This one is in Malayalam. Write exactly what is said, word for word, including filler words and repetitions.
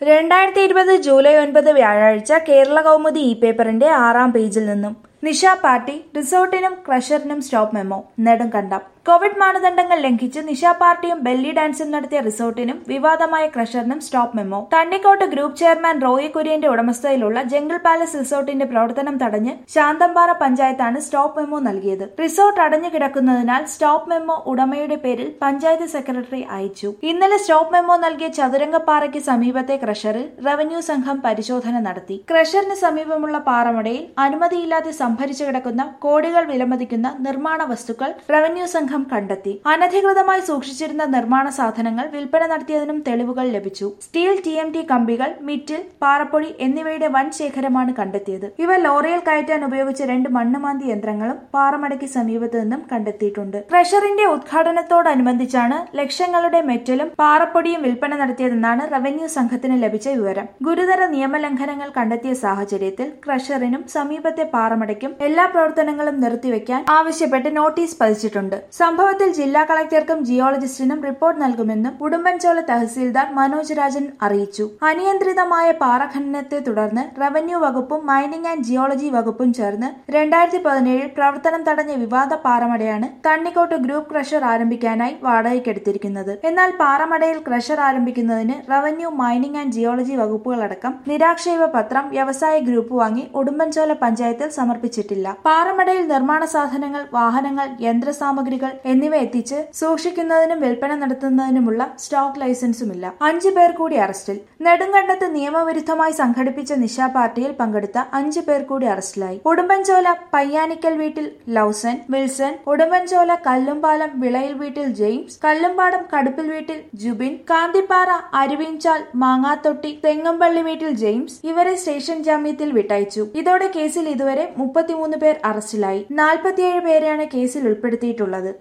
രണ്ടായിരത്തി ഇരുപത് ജൂലൈ ഒൻപത് വ്യാഴാഴ്ച കേരള കൗമുദി ഇ പേപ്പറിന്റെ ആറാം പേജിൽ നിന്നും നിശ പാർട്ടി റിസോർട്ടിനും ക്രഷറിനും സ്റ്റോപ്പ് മെമ്മോ നെടുങ്കണ്ടം. കോവിഡ് മാനദണ്ഡങ്ങൾ ലംഘിച്ച് നിശ പാർട്ടിയും ബെല്ലി ഡാൻസും നടത്തിയ റിസോർട്ടിനും വിവാദമായ ക്രഷറിനും stop memo. Thannikkode group chairman Roy കുര്യന്റെ ഉടമസ്ഥതയിലുള്ള ജംഗിൾ പാലസ് റിസോർട്ടിന്റെ പ്രവർത്തനം തടഞ്ഞ് ശാന്തമ്പാറ പഞ്ചായത്താണ് സ്റ്റോപ്പ് മെമ്മോ നൽകിയത്. റിസോർട്ട് അടഞ്ഞു കിടക്കുന്നതിനാൽ സ്റ്റോപ്പ് മെമ്മോ ഉടമയുടെ പേരിൽ പഞ്ചായത്ത് സെക്രട്ടറി അയച്ചു. ഇന്നലെ സ്റ്റോപ്പ് മെമ്മോ നൽകിയ ചതുരംഗപ്പാറയ്ക്ക് സമീപത്തെ ക്രഷറിൽ റവന്യൂ സംഘം പരിശോധന നടത്തി. ക്രഷറിന് സമീപമുള്ള പാറമടയിൽ അനുമതിയില്ലാതെ സംഭരിച്ചു കിടക്കുന്ന കോടികൾ വിലമതിക്കുന്ന നിർമ്മാണ വസ്തുക്കൾ റവന്യൂ സംഘം കണ്ടെത്തി. അനധികൃതമായി സൂക്ഷിച്ചിരുന്ന നിർമ്മാണ സാധനങ്ങൾ വിൽപ്പന നടത്തിയതിനും തെളിവുകൾ ലഭിച്ചു. സ്റ്റീൽ ടി എം ടി കമ്പികൾ, മിറ്റിൽ, പാറപ്പൊടി എന്നിവയുടെ വൻ ശേഖരമാണ് കണ്ടെത്തിയത്. ഇവ ലോറിയിൽ കയറ്റാൻ ഉപയോഗിച്ച രണ്ട് മണ്ണുമാന്തി യന്ത്രങ്ങളും പാറമടയ്ക്ക് സമീപത്ത് നിന്നും കണ്ടെത്തിയിട്ടുണ്ട്. ക്രഷറിന്റെ ഉദ്ഘാടനത്തോടനുബന്ധിച്ചാണ് ലക്ഷങ്ങളുടെ മെറ്റലും പാറപ്പൊടിയും വിൽപ്പന നടത്തിയതെന്നാണ് റവന്യൂ സംഘത്തിന് ലഭിച്ച വിവരം. ഗുരുതര നിയമലംഘനങ്ങൾ കണ്ടെത്തിയ സാഹചര്യത്തിൽ ക്രഷറിനും സമീപത്തെ പാറമടയ്ക്കും എല്ലാ പ്രവർത്തനങ്ങളും നിർത്തിവെക്കാൻ ആവശ്യപ്പെട്ട് നോട്ടീസ് പതിച്ചിട്ടുണ്ട്. സംഭവത്തിൽ ജില്ലാ കളക്ടർക്കും ജിയോളജിസ്റ്റിനും റിപ്പോർട്ട് നൽകുമെന്നും ഉടുമ്പൻചോല തഹസീൽദാർ മനോജ് രാജൻ അറിയിച്ചു. അനിയന്ത്രിതമായ പാറഖനനത്തെ തുടർന്ന് റവന്യൂ വകുപ്പും മൈനിംഗ് ആൻഡ് ജിയോളജി വകുപ്പും ചേർന്ന് രണ്ടായിരത്തി പതിനേഴിൽ പ്രവർത്തനം തടഞ്ഞ വിവാദ പാറമടയാണ് തണ്ണിക്കോട്ട് ഗ്രൂപ്പ് ക്രഷർ ആരംഭിക്കാനായി വാടകയ്ക്കെടുത്തിരിക്കുന്നത്. എന്നാൽ പാറമടയിൽ ക്രഷർ ആരംഭിക്കുന്നതിന് റവന്യൂ, മൈനിംഗ് ആൻഡ് ജിയോളജി വകുപ്പുകളടക്കം നിരാക്ഷേപ പത്രം വ്യവസായ ഗ്രൂപ്പ് വാങ്ങി ഉടുമ്പൻചോല പഞ്ചായത്തിൽ സമർപ്പിച്ചിട്ടില്ല. പാറമടയിൽ നിർമ്മാണ സാധനങ്ങൾ, വാഹനങ്ങൾ, യന്ത്രസാമഗ്രികൾ എന്നിവ എത്തിച്ച് സൂക്ഷിക്കുന്നതിനും വിൽപ്പന നടത്തുന്നതിനുമുള്ള സ്റ്റോക്ക് ലൈസൻസുമില്ല. അഞ്ചു പേർ കൂടി അറസ്റ്റിൽ. നെടുങ്കണ്ടത്ത് നിയമവിരുദ്ധമായി സംഘടിപ്പിച്ച നിശ പാർട്ടിയിൽ പങ്കെടുത്ത അഞ്ചു പേർ കൂടി അറസ്റ്റിലായി. ഉടുമ്പൻചോല പയ്യാനിക്കൽ വീട്ടിൽ ലൗസൻ വിൽസൺ, ഉടുമ്പൻചോല കല്ലുംപാലം വിളയിൽ വീട്ടിൽ ജെയിംസ്, കല്ലുംപാടം കടുപ്പിൽ വീട്ടിൽ ജുബിൻ, കാന്തിപ്പാറ അരുവിൻചാൽ മാങ്ങാത്തൊട്ടി തെങ്ങമ്പള്ളി വീട്ടിൽ ജെയിംസ് ഇവരെ സ്റ്റേഷൻ ജാമ്യത്തിൽ വിട്ടയച്ചു. ഇതോടെ കേസിൽ ഇതുവരെ മുപ്പത്തിമൂന്ന് പേർ അറസ്റ്റിലായി. നാൽപ്പത്തിയേഴ് പേരെയാണ് കേസിൽ ഉൾപ്പെടുത്തിയിട്ടുള്ളത്.